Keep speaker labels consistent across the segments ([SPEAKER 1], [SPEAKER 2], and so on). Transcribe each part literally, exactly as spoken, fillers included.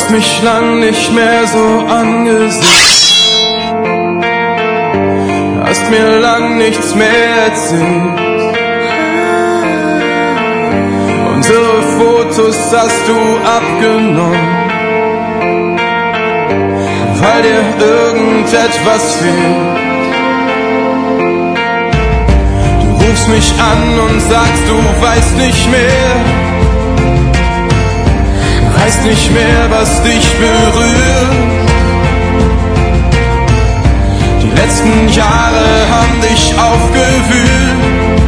[SPEAKER 1] hast mich lang nicht mehr so angesehen, hast mir lang nichts mehr erzählt. Unsere Fotos hast du abgenommen, weil dir irgendetwas fehlt. Du rufst mich an und sagst, du weißt nicht mehr, weißt nicht mehr, was dich berührt. Die letzten Jahre haben dich aufgewühlt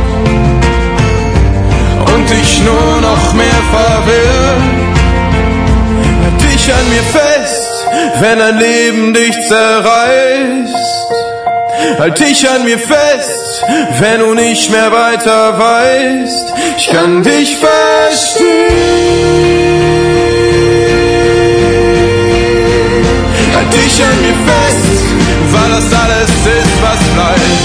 [SPEAKER 1] und dich nur noch mehr verwirrt. Halt dich an mir fest, wenn ein Leben dich zerreißt. Halt dich an mir fest, wenn du nicht mehr weiter weißt. Ich kann dich verstehen. Halt dich an mir fest, weil das alles ist, was bleibt.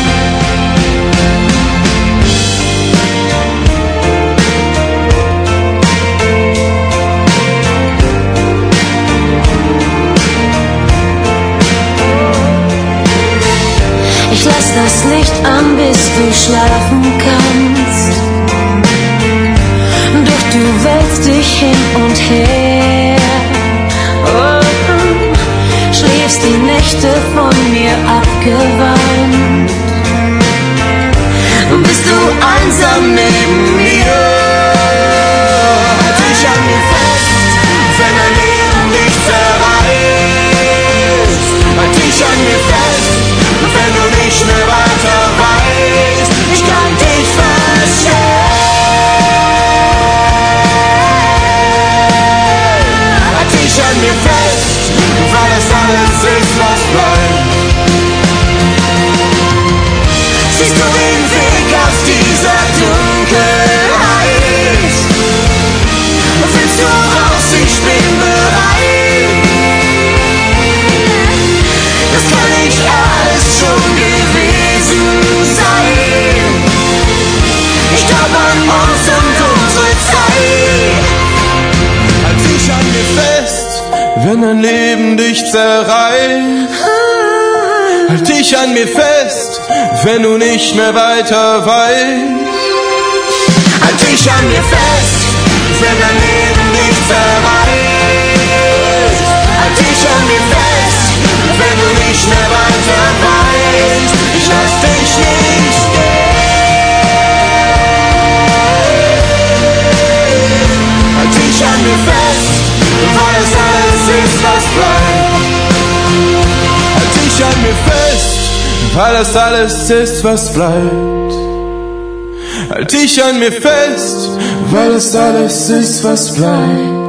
[SPEAKER 2] Ich lass das Licht an, bis du schlafen kannst. Doch du wälzt dich hin und her. Oh, schläfst die Nächte von mir abgewandt. Bist du einsam neben mir?
[SPEAKER 1] Halt dich an mir fest, wenn dein Leben dich zerreißt. Halt dich an mir fest, wenn du nicht mehr weiter weißt. Ich kann dich verstehen. Halt dich an mir fest, weil es alles ist, was bleibt. Siehst du den Weg aus dieser Dunkelheit? Willst du raus? Ich bin bereit. Das kann nicht alles schon gewesen sein. Ich glaub an uns und unsere Zeit. Halt dich an mir fest, wenn dein Leben dich zerreißt. Halt dich an mir fest, wenn du nicht mehr weiter weißt. Halt dich an mir fest, wenn dein Leben dich zerreißt. Halt dich an mir fest, wenn du nicht mehr weiter weißt. Ich lass dich nicht gehen. Halt dich an mir fest, weil es alles ist, was bleibt. Halt dich an mir fest, weil das alles ist, was bleibt. Halt dich an mir fest, weil es alles ist, was bleibt.